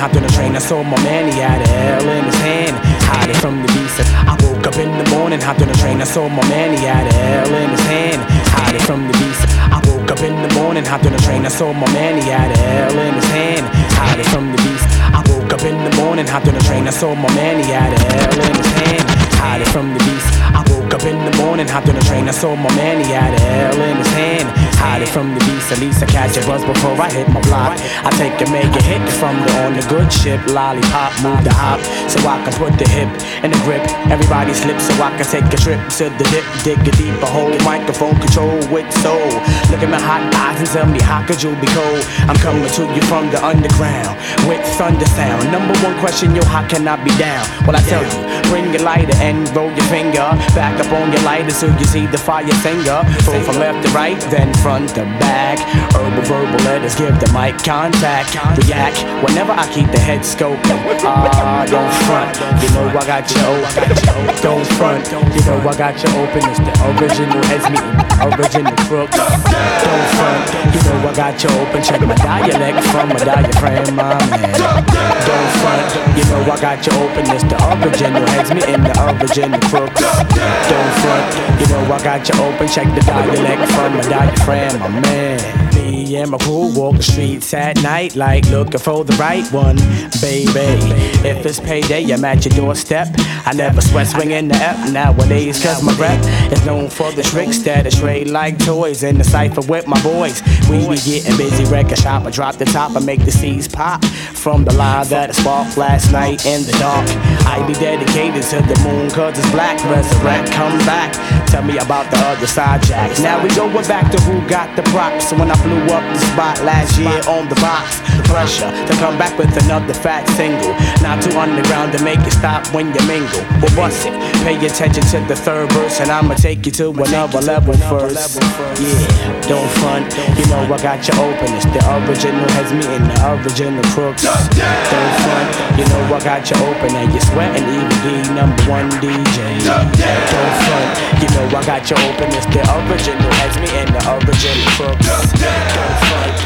hopped on the train. I saw my man, he had a L in his hand, hiding from the beast. I woke up in the morning, hopped on the train. I saw my man, he had a L in his hand, hiding from the beast. I woke up in the morning, hopped on the train. I saw my man, he had a L in his hand, hiding from the beast. I woke up in the morning, hopped on the train. I saw my man, he had a L in his hand, hiding from the beast. I woke up in the morning, hopped on the train. I saw my man, he had a L in his hand, hiding from the beast. At least I catch a buzz before I hit my block. I take a mega hit from on the good ship. Lollipop, move the hop so I can put the hip in the grip. Everybody slips so I can take a trip to the dip. Dig a deeper hole, microphone control with soul. Look at my hot eyes and tell me how could you be cold? I'm coming to you from the underground with thunder sound. Number one question, yo, how can I be down? Well, I tell you, bring your lighter and roll your finger back up on your lighter so you see the fire singer. Pull from left to right, then front to back. Herbal verbal letters give the mic contact. React whenever I keep the head scoping. Don't front, you know I got you open. Don't front, you know I got you open. It's the original heads meeting, original crooks. Don't front, you know I got you open. Check my dialect from my diaphragm, my man. Don't front, you know I got you open. It's the original heads meeting, the original crooks. Don't front, you know I got you open. Check the dialect from my diaphragm, my man. Me and my crew walk the streets at night like looking for the right one, baby. If it's payday, I'm at your doorstep. I never sweat swinging the F nowadays, cause my rep is known for the tricks that I trade like toys in the cypher with my boys. We be getting busy, record shop. I drop the top and make the seeds pop from the line that I sparked last night in the dark. I be dedicated to the moon cause it's black. Resurrect, come back. Tell me about the other side, Jack. Now we going back to who got the props. When I blew up the spot last year on the box. Pressure to come back with another fat single. Not too underground to make it stop when you mingle. Well, what's it? Pay attention to the third verse and I'ma take you to another level first. Yeah, don't front, you know I got you open. It's the original heads meeting the original crooks. Don't front, you know I got you open. And you're sweating EVD, number one DJ. Don't front, you know I got you open. It's the original heads meeting the original crooks. Don't front.